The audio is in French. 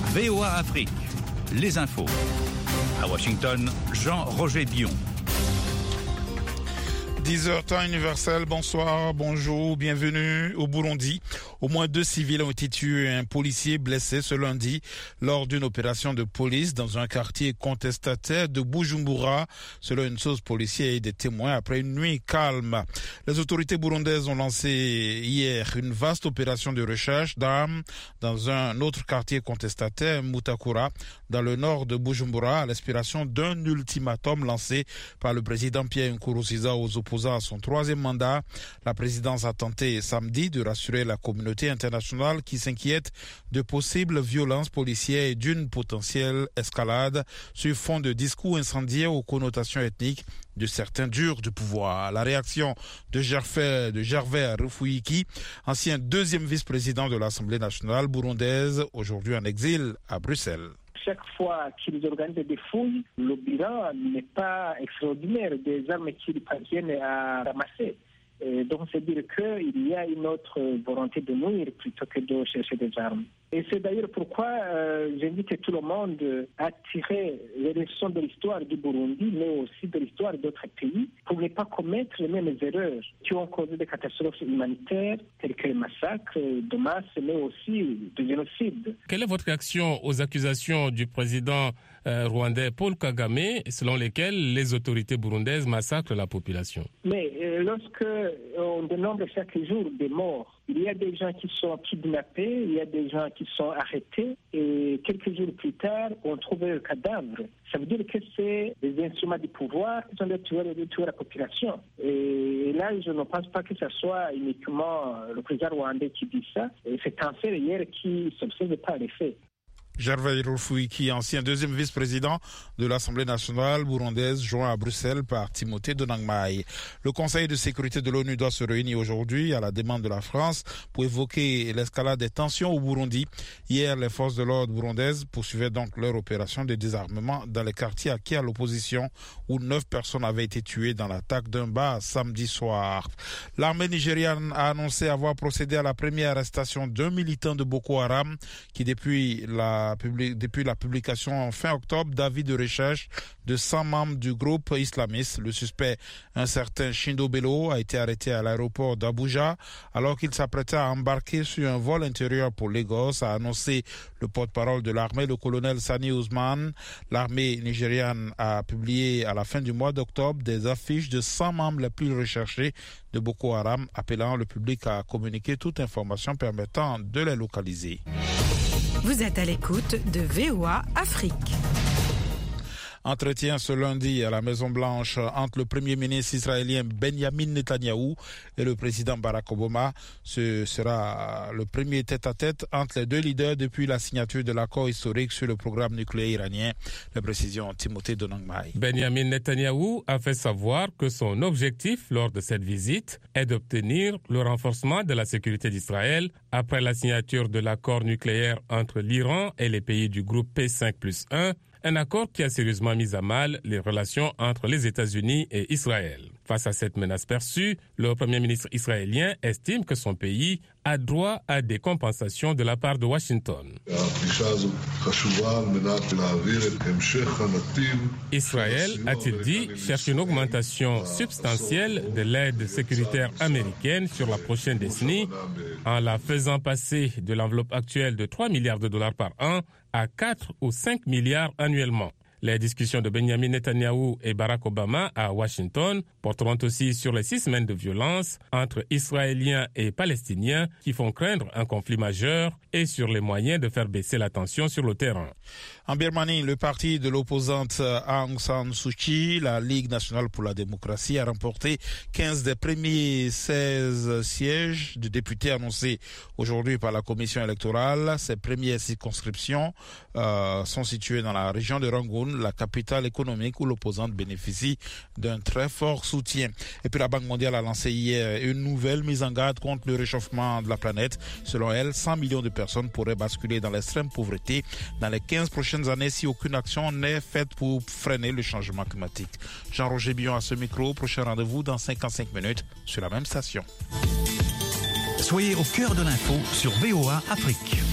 VOA Afrique, les infos. À Washington, Jean-Roger Bion. 10h temps universel, bonsoir, bonjour, bienvenue au Burundi. Au moins 2 civils ont été tués et un policier blessé ce lundi lors d'une opération de police dans un quartier contestataire de Bujumbura, selon une source policière et des témoins après une nuit calme. Les autorités burundaises ont lancé hier une vaste opération de recherche d'armes dans un autre quartier contestataire, Mutakura, dans le nord de Bujumbura, à l'inspiration d'un ultimatum lancé par le président Pierre Nkurunziza aux opposants à son 3e mandat. La présidence a tenté samedi de rassurer la communauté internationale qui s'inquiète de possibles violences policières et d'une potentielle escalade sur fond de discours incendiaires aux connotations ethniques de certains durs du pouvoir. La réaction de Gervais Rufwiki, ancien 2e vice-président de l'Assemblée nationale burundaise, aujourd'hui en exil à Bruxelles. Chaque fois qu'ils organisent des fouilles, le bilan n'est pas extraordinaire des armes qu'ils parviennent à ramasser. Et donc, c'est dire qu'il y a une autre volonté de nuire plutôt que de chercher des armes. Et c'est d'ailleurs pourquoi j'invite tout le monde à tirer les leçons de l'histoire du Burundi, mais aussi de l'histoire d'autres pays, pour ne pas commettre les mêmes erreurs qui ont causé des catastrophes humanitaires, telles que les massacres de masse, mais aussi des génocides. Quelle est votre réaction aux accusations du président rwandais Paul Kagame, selon lesquelles les autorités burundaises massacrent la population? Mais lorsque on dénombre chaque jour des morts, il y a des gens qui sont kidnappés, il y a des gens qui sont arrêtés et quelques jours plus tard, on trouve un cadavre. Ça veut dire que c'est des instruments du pouvoir qui sont de tuer la population. Et là, je ne pense pas que ce soit uniquement le président rwandais qui dit ça. C'est un fait hier qui s'observe par les faits. Gervais Rufwiki, ancien 2e vice-président de l'Assemblée nationale burundaise, joint à Bruxelles par Timothée Donangmai. Le Conseil de sécurité de l'ONU doit se réunir aujourd'hui à la demande de la France pour évoquer l'escalade des tensions au Burundi. Hier, les forces de l'ordre burundaises poursuivaient donc leur opération de désarmement dans les quartiers acquis à l'opposition où 9 personnes avaient été tuées dans l'attaque d'un bar samedi soir. L'armée nigériane a annoncé avoir procédé à la première arrestation d'un militant de Boko Haram qui depuis la publication fin octobre d'avis de recherche de 100 membres du groupe islamiste. Le suspect, un certain Shindo Bello, a été arrêté à l'aéroport d'Abuja alors qu'il s'apprêtait à embarquer sur un vol intérieur pour Lagos, a annoncé le porte-parole de l'armée, le colonel Sani Ousmane. L'armée nigériane a publié à la fin du mois d'octobre des affiches de 100 membres les plus recherchés de Boko Haram, appelant le public à communiquer toute information permettant de les localiser. Vous êtes à l'écoute de VOA Afrique. Entretien ce lundi à la Maison-Blanche entre le Premier ministre israélien Benjamin Netanyahou et le président Barack Obama. Ce sera le premier tête-à-tête entre les deux leaders depuis la signature de l'accord historique sur le programme nucléaire iranien. Les précisions, Timothée Donangmai. Benjamin Netanyahou a fait savoir que son objectif lors de cette visite est d'obtenir le renforcement de la sécurité d'Israël après la signature de l'accord nucléaire entre l'Iran et les pays du groupe P5+1. Un accord qui a sérieusement mis à mal les relations entre les États-Unis et Israël. Face à cette menace perçue, le Premier ministre israélien estime que son pays a droit à des compensations de la part de Washington. Israël, a-t-il dit, cherche une augmentation substantielle de l'aide sécuritaire américaine sur la prochaine décennie en la faisant passer de l'enveloppe actuelle de 3 milliards de dollars par an à 4 ou 5 milliards annuellement. Les discussions de Benjamin Netanyahou et Barack Obama à Washington porteront aussi sur les 6 semaines de violence entre Israéliens et Palestiniens qui font craindre un conflit majeur et sur les moyens de faire baisser la tension sur le terrain. En Birmanie, le parti de l'opposante Aung San Suu Kyi, la Ligue nationale pour la démocratie, a remporté 15 des premiers 16 sièges de députés annoncés aujourd'hui par la commission électorale. Ces premières circonscriptions sont situées dans la région de Rangoon, la capitale économique où l'opposante bénéficie d'un très fort soutien. Et puis la Banque mondiale a lancé hier une nouvelle mise en garde contre le réchauffement de la planète. Selon elle, 100 millions de personnes pourraient basculer dans l'extrême pauvreté dans les 15 prochaines années si aucune action n'est faite pour freiner le changement climatique. Jean-Roger Bion à ce micro. Prochain rendez-vous dans 55 minutes sur la même station. Soyez au cœur de l'info sur VOA Afrique.